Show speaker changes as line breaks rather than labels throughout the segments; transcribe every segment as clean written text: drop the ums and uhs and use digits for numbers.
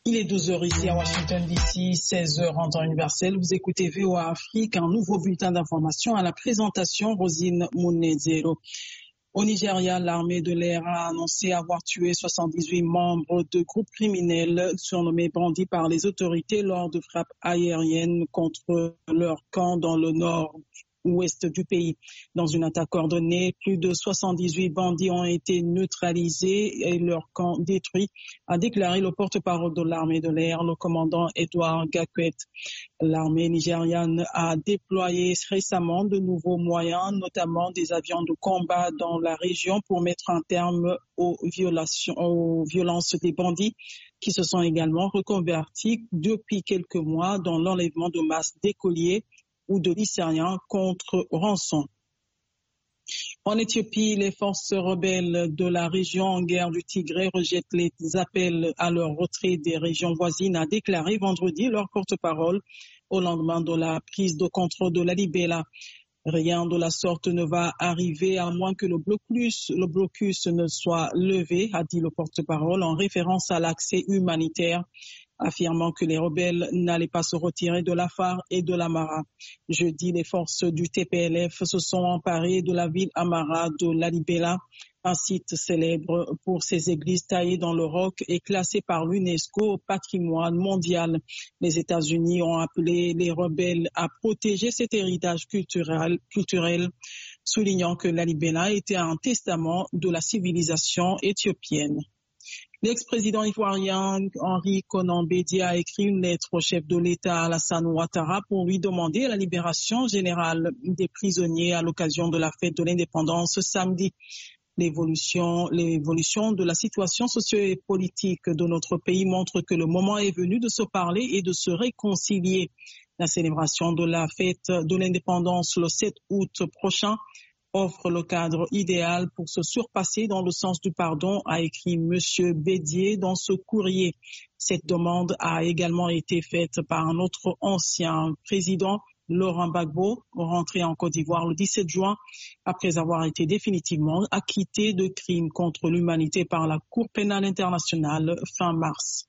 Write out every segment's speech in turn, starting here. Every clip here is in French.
Il est 12h ici à Washington DC, 16h en temps universel. Vous écoutez VOA Afrique, un nouveau bulletin d'information à la présentation Rosine Munezero. Au Nigeria, l'armée de l'air a annoncé avoir tué 78 membres de groupes criminels surnommés bandits par les autorités lors de frappes aériennes contre leur camp dans le nord-ouest du pays. Dans une attaque coordonnée, plus de 78 bandits ont été neutralisés et leur camp détruit, a déclaré le porte-parole de l'armée de l'air, le commandant Edward Gakwet. L'armée nigériane a déployé récemment de nouveaux moyens, notamment des avions de combat dans la région pour mettre un terme aux violences des bandits qui se sont également reconvertis depuis quelques mois dans l'enlèvement de masse d'écoliers ou de lycéens contre rançon. En Éthiopie, les forces rebelles de la région en guerre du Tigré rejettent les appels à leur retrait des régions voisines, a déclaré vendredi leur porte-parole au lendemain de la prise de contrôle de la Libella. Rien de la sorte ne va arriver à moins que le blocus ne soit levé, a dit le porte-parole en référence à l'accès humanitaire, affirmant que les rebelles n'allaient pas se retirer de l'Afar et de l'Amara. Jeudi, les forces du TPLF se sont emparées de la ville Amara de Lalibela, un site célèbre pour ses églises taillées dans le roc et classé par l'UNESCO au patrimoine mondial. Les États-Unis ont appelé les rebelles à protéger cet héritage culturel, soulignant que Lalibela était un testament de la civilisation éthiopienne. L'ex-président ivoirien Henri Konan Bédié a écrit une lettre au chef de l'État Alassane Ouattara pour lui demander la libération générale des prisonniers à l'occasion de la fête de l'indépendance samedi. L'évolution de la situation socio-politique de notre pays montre que le moment est venu de se parler et de se réconcilier. La célébration de la fête de l'indépendance le 7 août prochain offre le cadre idéal pour se surpasser dans le sens du pardon, a écrit M. Bédié dans ce courrier. Cette demande a également été faite par un autre ancien président, Laurent Gbagbo, rentré en Côte d'Ivoire le 17 juin, après avoir été définitivement acquitté de crimes contre l'humanité par la Cour pénale internationale fin mars.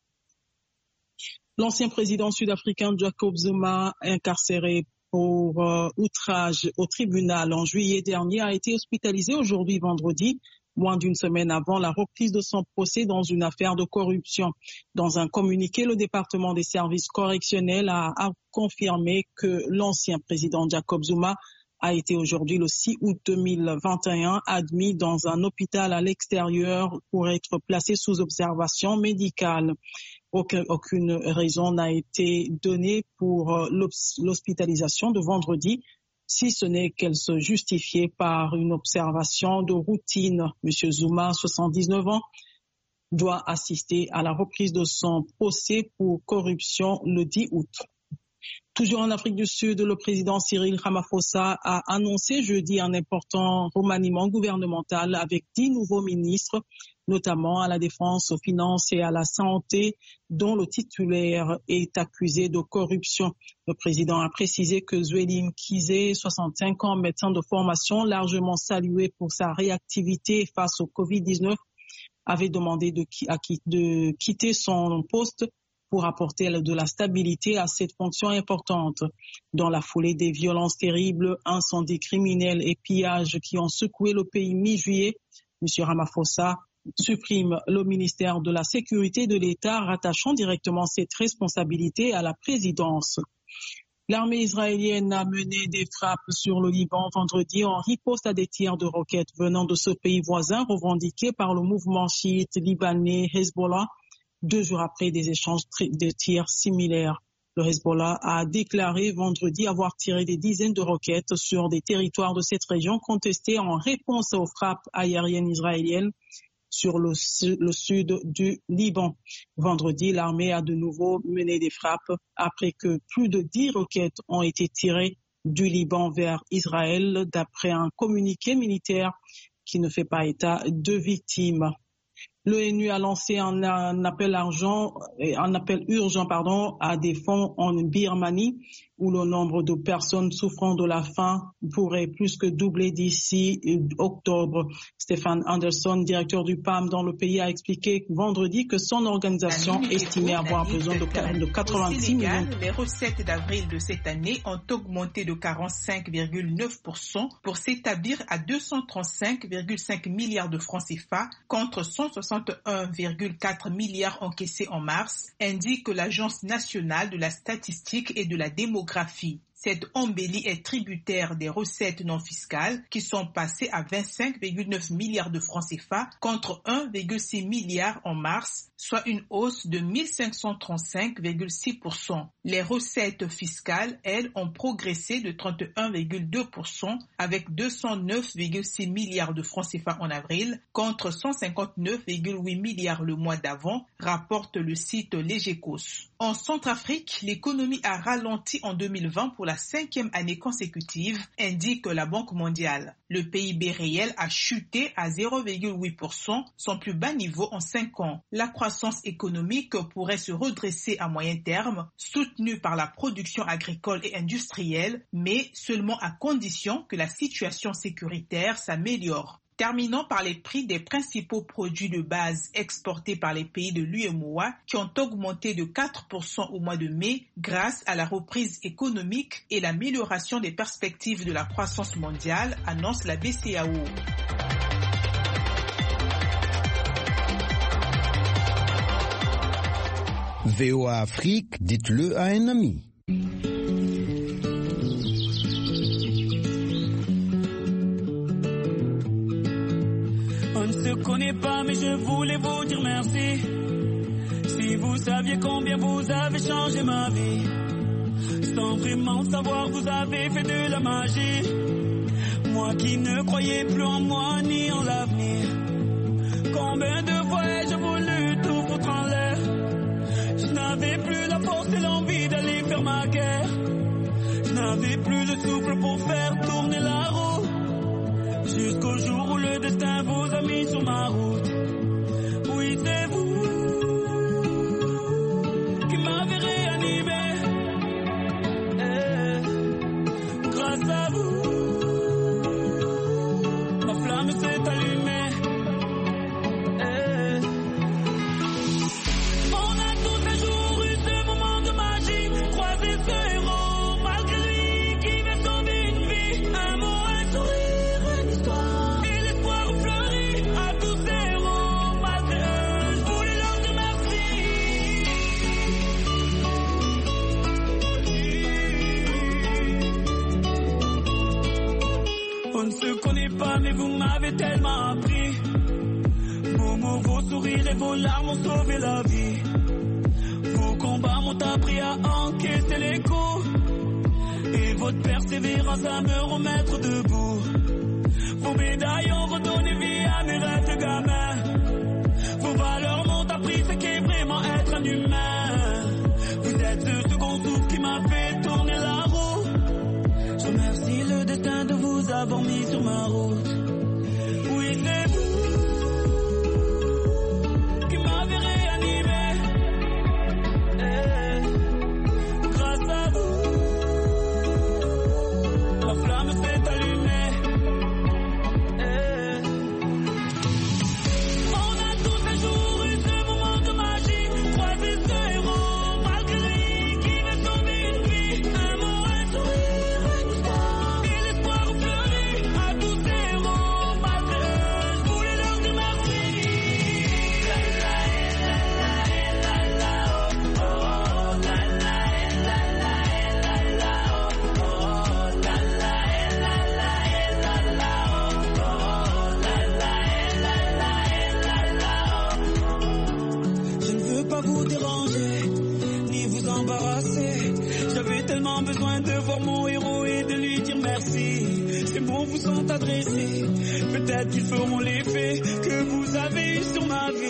L'ancien président sud-africain Jacob Zuma, incarcéré pour outrage au tribunal en juillet dernier, a été hospitalisé aujourd'hui vendredi, moins d'une semaine avant la reprise de son procès dans une affaire de corruption. Dans un communiqué, le département des services correctionnels a confirmé que l'ancien président Jacob Zuma a été aujourd'hui le 6 août 2021 admis dans un hôpital à l'extérieur pour être placé sous observation médicale. Aucune raison n'a été donnée pour l'hospitalisation de vendredi, si ce n'est qu'elle se justifiait par une observation de routine. M. Zuma, 79 ans, doit assister à la reprise de son procès pour corruption le 10 août. Toujours en Afrique du Sud, le président Cyril Ramaphosa a annoncé jeudi un important remaniement gouvernemental avec 10 nouveaux ministres, notamment à la défense, aux finances et à la santé, dont le titulaire est accusé de corruption. Le président a précisé que Zweli Mkhize, 65 ans, médecin de formation, largement salué pour sa réactivité face au Covid-19, avait demandé de quitter son poste pour apporter de la stabilité à cette fonction importante. Dans la foulée des violences terribles, incendies criminels et pillages qui ont secoué le pays mi-juillet, M. Ramaphosa supprime le ministère de la Sécurité de l'État, rattachant directement cette responsabilité à la présidence. L'armée israélienne a mené des frappes sur le Liban vendredi en riposte à des tirs de roquettes venant de ce pays voisin revendiqué par le mouvement chiite libanais Hezbollah, 2 jours après des échanges de tirs similaires. Le Hezbollah a déclaré vendredi avoir tiré des dizaines de roquettes sur des territoires de cette région contestés en réponse aux frappes aériennes israéliennes sur le sud du Liban. Vendredi, l'armée a de nouveau mené des frappes après que plus de 10 roquettes ont été tirées du Liban vers Israël, d'après un communiqué militaire qui ne fait pas état de victimes. L'ONU a lancé un appel urgent à des fonds en Birmanie où le nombre de personnes souffrant de la faim pourrait plus que doubler d'ici octobre. Stéphane Anderson, directeur du PAM dans le pays, a expliqué vendredi que son organisation estimait avoir besoin de 86 millions.
Les recettes d'avril de cette année ont augmenté de 45,9% pour s'établir à 235,5 milliards de francs CFA contre 161,4 milliards encaissés en mars, indique l'Agence nationale de la statistique et de la démographie. Cette embellie est tributaire des recettes non fiscales qui sont passées à 25,9 milliards de francs CFA contre 1,6 milliard en mars, soit une hausse de 1535,6%. Les recettes fiscales, elles, ont progressé de 31,2% avec 209,6 milliards de francs CFA en avril contre 159,8 milliards le mois d'avant, rapporte le site Legecos. En Centrafrique, l'économie a ralenti en 2020 pour la 5e année consécutive, indique la Banque mondiale. Le PIB réel a chuté à 0,8%, son plus bas niveau en 5 ans. La croissance économique pourrait se redresser à moyen terme, soutenue par la production agricole et industrielle, mais seulement à condition que la situation sécuritaire s'améliore. Terminons par les prix des principaux produits de base exportés par les pays de l'UEMOA qui ont augmenté de 4% au mois de mai grâce à la reprise économique et l'amélioration des perspectives de la croissance mondiale, annonce la BCEAO.
VOA Afrique, dites-le à un ami.
On ne se connaît pas, mais je voulais vous dire merci. Si vous saviez combien vous avez changé ma vie, sans vraiment savoir, vous avez fait de la magie. Moi qui ne croyais plus en moi ni en l'avenir, combien de fois ai-je voulu tout foutre en l'air. Je n'avais plus la force et l'envie d'aller faire ma guerre. Je n'avais plus le souffle pour faire tourner la roue. Jusqu'au jour où le destin vous a mis sur ma route. Oui, c'est vous qui m'avez réanimé. Grâce à vous, ma flamme s'est allumée. On a tous un jour eu ce moment de magie, croisé ce héros malgré lui qui m'a sauvé une vie. Un mot, un sourire, une histoire et l'espoir fleuri à tous ces héros malgré eux. Je voulais leur dire merci. On ne se connaît pas, mais vous m'avez tellement appris. Vos mots, vos sourires et vos larmes ont sauvé la vie. Vos combats m'ont appris à encaisser les coups. Et votre persévérance à me remettre debout. Vos médailles ont redonné vie à mes rêves de gamin. Vos valeurs m'ont appris ce qu'est vraiment être un humain. Vous êtes ce second souffle qui m'a fait tourner la roue. Je remercie le destin de vous avoir mis sur ma route. Oui, c'est vous qui m'avez réanimé. Grâce à vous, la flamme s'est allumée. On a tous un jour eu ce moment de magie, croisé ce héros malgré lui qui m'a sauvé une vie. Un mot, un sourire, une histoire et l'espoir fleuri à tous ces héros malgré eux. Je voulais leur dire merci. La la la la la oh oh la la la la la oh oh la la la la oh oh la la. Je ne veux pas vous déranger, ni vous embarrasser. J'avais tellement besoin de voir mon héros et de lui dire merci. Ces mots vous sont adressés, peut-être qu'ils feront l'effet que vous avez eu sur ma vie.